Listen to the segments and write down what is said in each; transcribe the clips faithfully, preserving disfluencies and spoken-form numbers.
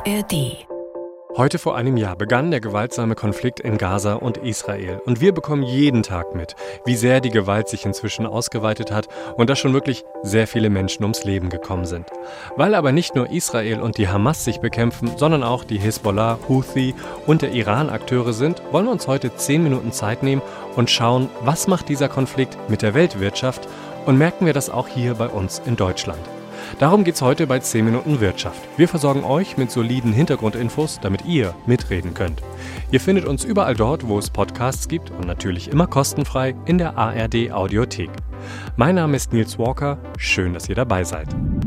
A R D. Heute vor einem Jahr begann der gewaltsame Konflikt in Gaza und Israel. Und wir bekommen jeden Tag mit, wie sehr die Gewalt sich inzwischen ausgeweitet hat und dass schon wirklich sehr viele Menschen ums Leben gekommen sind. Weil aber nicht nur Israel und die Hamas sich bekämpfen, sondern auch die Hisbollah, Houthi und der Iran Akteure sind, wollen wir uns heute zehn Minuten Zeit nehmen und schauen, was macht dieser Konflikt mit der Weltwirtschaft und merken wir das auch hier bei uns in Deutschland. Darum geht's heute bei zehn Minuten Wirtschaft. Wir versorgen euch mit soliden Hintergrundinfos, damit ihr mitreden könnt. Ihr findet uns überall dort, wo es Podcasts gibt und natürlich immer kostenfrei in der A R D Audiothek. Mein Name ist Nils Walker, schön, dass ihr dabei seid.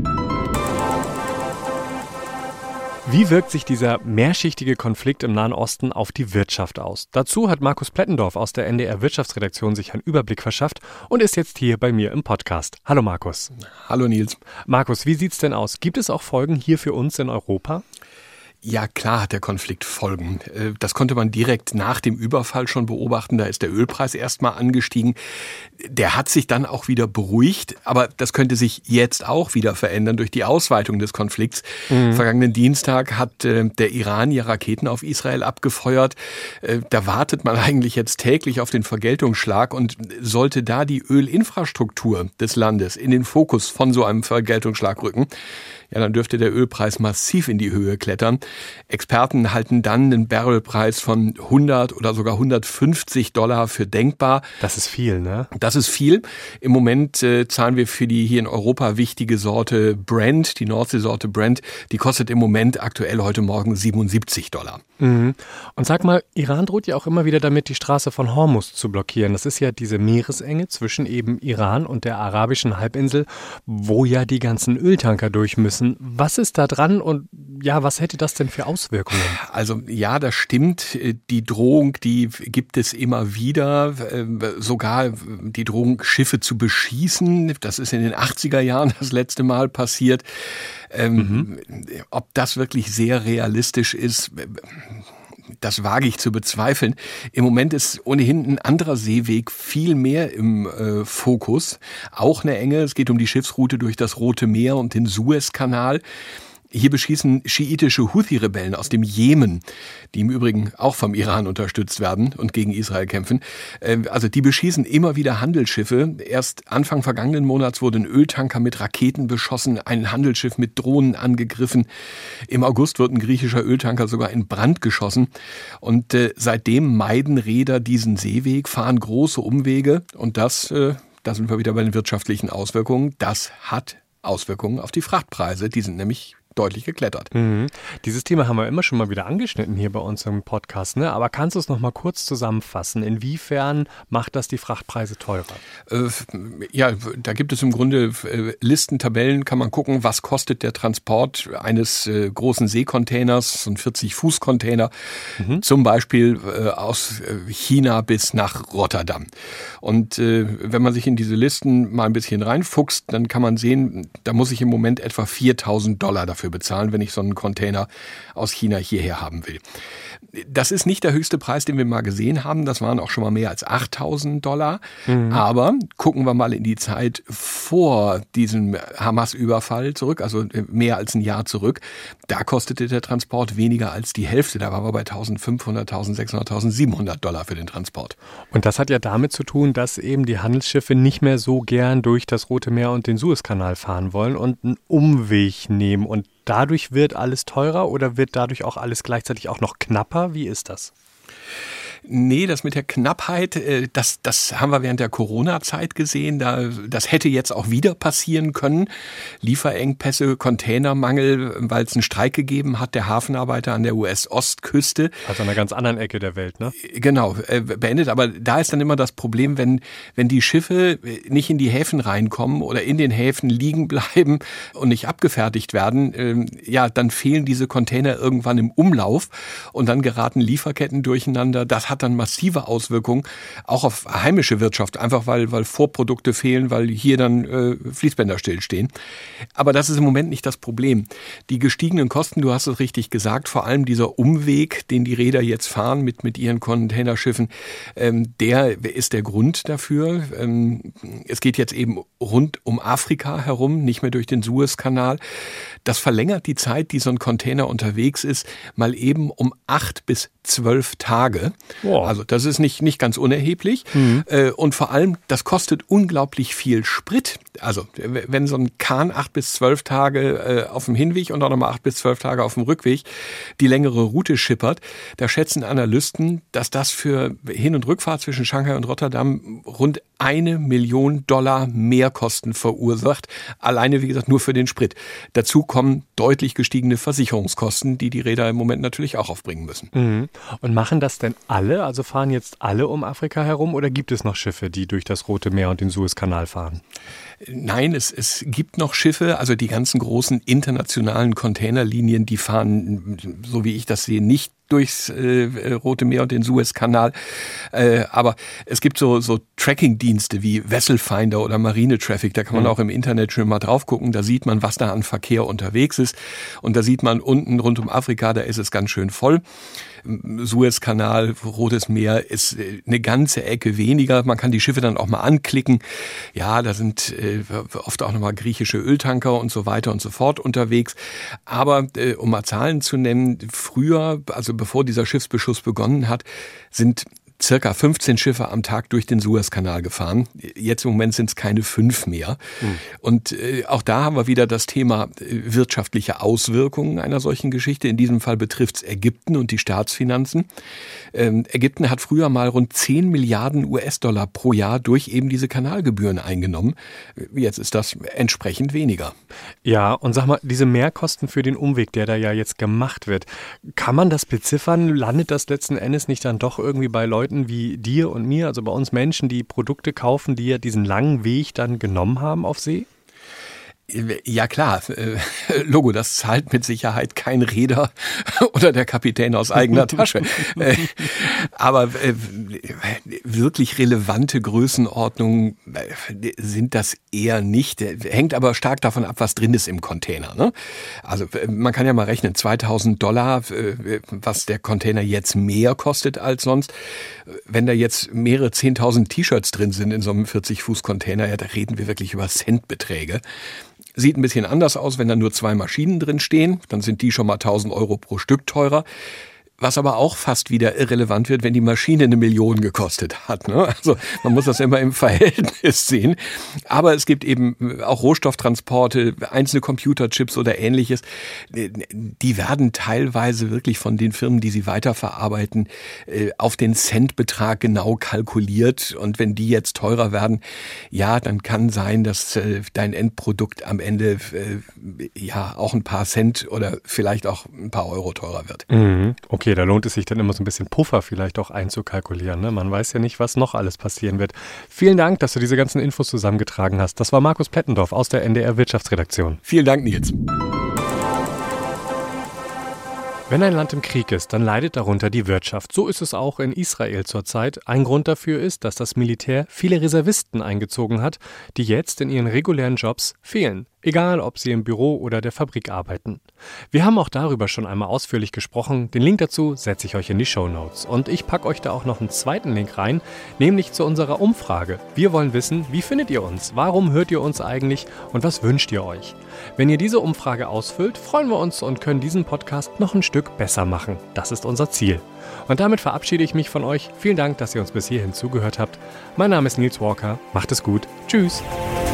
Wie wirkt sich dieser mehrschichtige Konflikt im Nahen Osten auf die Wirtschaft aus? Dazu hat Markus Plettendorf aus der N D R-Wirtschaftsredaktion sich einen Überblick verschafft und ist jetzt hier bei mir im Podcast. Hallo Markus. Hallo Nils. Markus, wie sieht's denn aus? Gibt es auch Folgen hier für uns in Europa? Ja, klar hat der Konflikt Folgen. Das konnte man direkt nach dem Überfall schon beobachten. Da ist der Ölpreis erstmal angestiegen. Der hat sich dann auch wieder beruhigt. Aber das könnte sich jetzt auch wieder verändern durch die Ausweitung des Konflikts. Mhm. Vergangenen Dienstag hat der Iran ja Raketen auf Israel abgefeuert. Da wartet man eigentlich jetzt täglich auf den Vergeltungsschlag. Und sollte da die Ölinfrastruktur des Landes in den Fokus von so einem Vergeltungsschlag rücken, ja, dann dürfte der Ölpreis massiv in die Höhe klettern. Experten halten dann einen Barrelpreis von hundert oder sogar hundertfünfzig Dollar für denkbar. Das ist viel, ne? Das ist viel. Im Moment äh, zahlen wir für die hier in Europa wichtige Sorte Brent, die Nordsee-Sorte Brent, die kostet im Moment aktuell heute Morgen siebenundsiebzig Dollar. Mhm. Und sag mal, Iran droht ja auch immer wieder damit, die Straße von Hormuz zu blockieren. Das ist ja diese Meeresenge zwischen eben Iran und der arabischen Halbinsel, wo ja die ganzen Öltanker durch müssen. Was ist da dran und ja, was hätte das denn für Auswirkungen? Also ja, das stimmt. Die Drohung, die gibt es immer wieder. Sogar die Drohung, Schiffe zu beschießen. Das ist in den achtziger Jahren das letzte Mal passiert. Mhm. Ob das wirklich sehr realistisch ist, das wage ich zu bezweifeln. Im Moment ist ohnehin ein anderer Seeweg viel mehr im äh, Fokus. Auch eine enge. Es geht um die Schiffsroute durch das Rote Meer und den Suezkanal. Hier beschießen schiitische Houthi-Rebellen aus dem Jemen, die im Übrigen auch vom Iran unterstützt werden und gegen Israel kämpfen. Also die beschießen immer wieder Handelsschiffe. Erst Anfang vergangenen Monats wurde ein Öltanker mit Raketen beschossen, ein Handelsschiff mit Drohnen angegriffen. Im August wird ein griechischer Öltanker sogar in Brand geschossen. Und äh, seitdem meiden Reeder diesen Seeweg, fahren große Umwege. Und das, äh, da sind wir wieder bei den wirtschaftlichen Auswirkungen, das hat Auswirkungen auf die Frachtpreise. Die sind nämlich deutlich geklettert. Mhm. Dieses Thema haben wir immer schon mal wieder angeschnitten hier bei uns im Podcast, ne? Aber kannst du es noch mal kurz zusammenfassen? Inwiefern macht das die Frachtpreise teurer? Äh, ja, da gibt es im Grunde äh, Listen, Tabellen, kann man gucken, was kostet der Transport eines äh, großen Seekontainers, so ein vierzig-Fuß-Container, mhm. zum Beispiel äh, aus äh, China bis nach Rotterdam. Und äh, wenn man sich in diese Listen mal ein bisschen reinfuchst, dann kann man sehen, da muss ich im Moment etwa viertausend Dollar dafür bezahlen, wenn ich so einen Container aus China hierher haben will. Das ist nicht der höchste Preis, den wir mal gesehen haben. Das waren auch schon mal mehr als achttausend Dollar. Mhm. Aber gucken wir mal in die Zeit vor diesem Hamas-Überfall zurück, also mehr als ein Jahr zurück. Da kostete der Transport weniger als die Hälfte. Da waren wir bei eintausendfünfhundert, eintausendsechshundert, eintausendsiebenhundert Dollar für den Transport. Und das hat ja damit zu tun, dass eben die Handelsschiffe nicht mehr so gern durch das Rote Meer und den Suezkanal fahren wollen und einen Umweg nehmen. Und dadurch wird alles teurer oder wird dadurch auch alles gleichzeitig auch noch knapper? Wie ist das? Nee, das mit der Knappheit, das, das haben wir während der Corona-Zeit gesehen. Da, das hätte jetzt auch wieder passieren können. Lieferengpässe, Containermangel, weil es einen Streik gegeben hat, der Hafenarbeiter an der U S-Ostküste. Also an einer ganz anderen Ecke der Welt, ne? Genau, beendet. Aber da ist dann immer das Problem, wenn, wenn die Schiffe nicht in die Häfen reinkommen oder in den Häfen liegen bleiben und nicht abgefertigt werden, ja, dann fehlen diese Container irgendwann im Umlauf und dann geraten Lieferketten durcheinander. Das hat hat dann massive Auswirkungen auch auf heimische Wirtschaft, einfach weil, weil Vorprodukte fehlen, weil hier dann äh, Fließbänder stillstehen. Aber das ist im Moment nicht das Problem. Die gestiegenen Kosten, du hast es richtig gesagt, vor allem dieser Umweg, den die Reeder jetzt fahren mit, mit ihren Containerschiffen, ähm, der ist der Grund dafür. Ähm, es geht jetzt eben rund um Afrika herum, nicht mehr durch den Suezkanal. Das verlängert die Zeit, die so ein Container unterwegs ist, mal eben um acht bis zwölf Tage. Wow. Also das ist nicht, nicht ganz unerheblich. Mhm. Und vor allem, das kostet unglaublich viel Sprit. Also wenn so ein Kahn acht bis zwölf Tage auf dem Hinweg und auch nochmal acht bis zwölf Tage auf dem Rückweg die längere Route schippert, da schätzen Analysten, dass das für Hin- und Rückfahrt zwischen Shanghai und Rotterdam rund eine Million Dollar Mehrkosten verursacht. Alleine, wie gesagt, nur für den Sprit. Dazu kommen deutlich gestiegene Versicherungskosten, die die Reeder im Moment natürlich auch aufbringen müssen. Mhm. Und machen das denn alle? Also fahren jetzt alle um Afrika herum oder gibt es noch Schiffe, die durch das Rote Meer und den Suezkanal fahren? Nein, es, es gibt noch Schiffe, also die ganzen großen internationalen Containerlinien, die fahren, so wie ich das sehe, nicht durchs äh, Rote Meer und den Suezkanal. Äh, aber es gibt so, so Tracking-Dienste wie Vessel Finder oder Marine Traffic. Da kann man mhm. auch im Internet schon mal drauf gucken. Da sieht man, was da an Verkehr unterwegs ist. Und da sieht man unten rund um Afrika, da ist es ganz schön voll. Suezkanal, Rotes Meer ist eine ganze Ecke weniger. Man kann die Schiffe dann auch mal anklicken. Ja, da sind äh, oft auch nochmal griechische Öltanker und so weiter und so fort unterwegs. Aber äh, um mal Zahlen zu nennen, früher, also bevor dieser Schiffsbeschuss begonnen hat, sind circa fünfzehn Schiffe am Tag durch den Suezkanal gefahren. Jetzt im Moment sind es keine fünf mehr. Mhm. Und äh, auch da haben wir wieder das Thema äh, wirtschaftliche Auswirkungen einer solchen Geschichte. In diesem Fall betrifft es Ägypten und die Staatsfinanzen. Ähm, Ägypten hat früher mal rund zehn Milliarden U S-Dollar pro Jahr durch eben diese Kanalgebühren eingenommen. Jetzt ist das entsprechend weniger. Ja, und sag mal, diese Mehrkosten für den Umweg, der da ja jetzt gemacht wird, kann man das beziffern? Landet das letzten Endes nicht dann doch irgendwie bei Leuten wie dir und mir, also bei uns Menschen, die Produkte kaufen, die ja diesen langen Weg dann genommen haben auf See? Ja klar, Logo, das zahlt mit Sicherheit kein Reeder oder der Kapitän aus eigener Tasche. Aber wirklich relevante Größenordnungen sind das eher nicht. Hängt aber stark davon ab, was drin ist im Container. Ne? Also man kann ja mal rechnen, zweitausend Dollar, was der Container jetzt mehr kostet als sonst. Wenn da jetzt mehrere zehntausend T-Shirts drin sind in so einem vierzig Fuß Container, ja, da reden wir wirklich über Centbeträge. Sieht ein bisschen anders aus, wenn da nur zwei Maschinen drin stehen. Dann sind die schon mal tausend Euro pro Stück teurer. Was aber auch fast wieder irrelevant wird, wenn die Maschine eine Million gekostet hat. Ne? Also man muss das immer im Verhältnis sehen. Aber es gibt eben auch Rohstofftransporte, einzelne Computerchips oder Ähnliches. Die werden teilweise wirklich von den Firmen, die sie weiterverarbeiten, auf den Centbetrag genau kalkuliert. Und wenn die jetzt teurer werden, ja, dann kann sein, dass dein Endprodukt am Ende ja auch ein paar Cent oder vielleicht auch ein paar Euro teurer wird. Mhm. Okay. Okay, da lohnt es sich dann immer so ein bisschen Puffer vielleicht auch einzukalkulieren. Ne? Man weiß ja nicht, was noch alles passieren wird. Vielen Dank, dass du diese ganzen Infos zusammengetragen hast. Das war Markus Plettendorf aus der N D R Wirtschaftsredaktion. Vielen Dank, Nils. Wenn ein Land im Krieg ist, dann leidet darunter die Wirtschaft. So ist es auch in Israel zurzeit. Ein Grund dafür ist, dass das Militär viele Reservisten eingezogen hat, die jetzt in ihren regulären Jobs fehlen. Egal, ob sie im Büro oder der Fabrik arbeiten. Wir haben auch darüber schon einmal ausführlich gesprochen. Den Link dazu setze ich euch in die Shownotes. Und ich packe euch da auch noch einen zweiten Link rein, nämlich zu unserer Umfrage. Wir wollen wissen, wie findet ihr uns? Warum hört ihr uns eigentlich? Und was wünscht ihr euch? Wenn ihr diese Umfrage ausfüllt, freuen wir uns und können diesen Podcast noch ein Stück besser machen. Das ist unser Ziel. Und damit verabschiede ich mich von euch. Vielen Dank, dass ihr uns bis hierhin zugehört habt. Mein Name ist Nils Walker. Macht es gut. Tschüss.